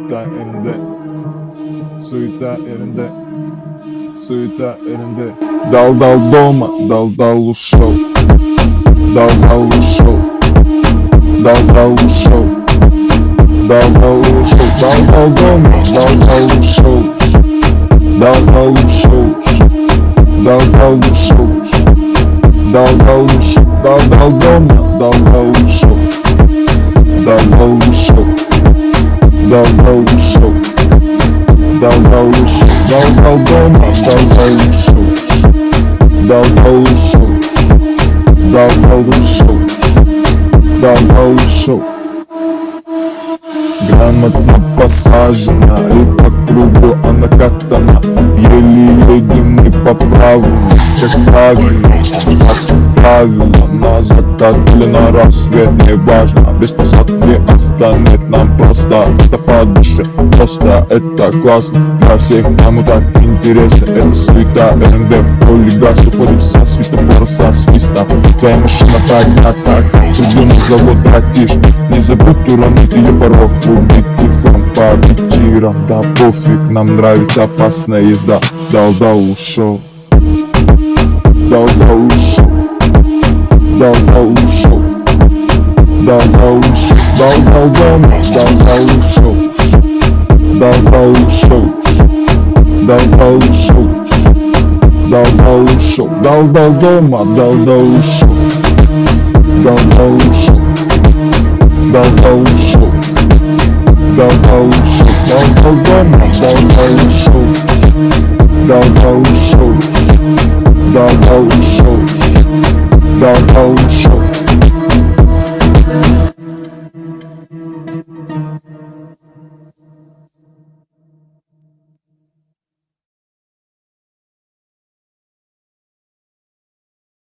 Suita elinde, suita elinde, suita elinde. Dal dal dolma, dal dal uşak. Dal dal uşak, dal dal uşak, dal dal uşak, dal dal dolma, dal dal uşak, dal dal uşak, dal dal uşak, dal dal uşak, dal dal dolma, dal dal uşak, dal dal uşak, dal dal uşak, dal dal uşak, dal dal dolma, dal dal uşak, dal dal uşak, dal dal ушел, дал дал ушел. Грамотно посажена и по кругу она катана. Еле едем мы по правому, как правильно, отправила назад, или на рассвет, не важно. Без посадки автомет, нам просто это по душе, просто это классно. Для всех нам и так интересно, это суета, РНД в поле газ, уходим со светофора, со свистом. Твоя машина поднята, кругом завод братишь. Не забудь уронить ее порог, убить тихом по вечерам. Да пофиг, нам нравится опасная езда. Дал-дал ушел, дал-дал ушел, дал-дал ушел, дал-дал ушел, дал-дал дома, дал-дал ушел, дал-дал ушел, дал-дал ушел, дал-дал ушел, дал-дал дома, дал-дал ушел, дал-дал ушел, дал-дал ушел, дал-дал ушел, дал-дал дома, дал-дал ушел, дал-дал ушел, дал-дал ушел, дал-дал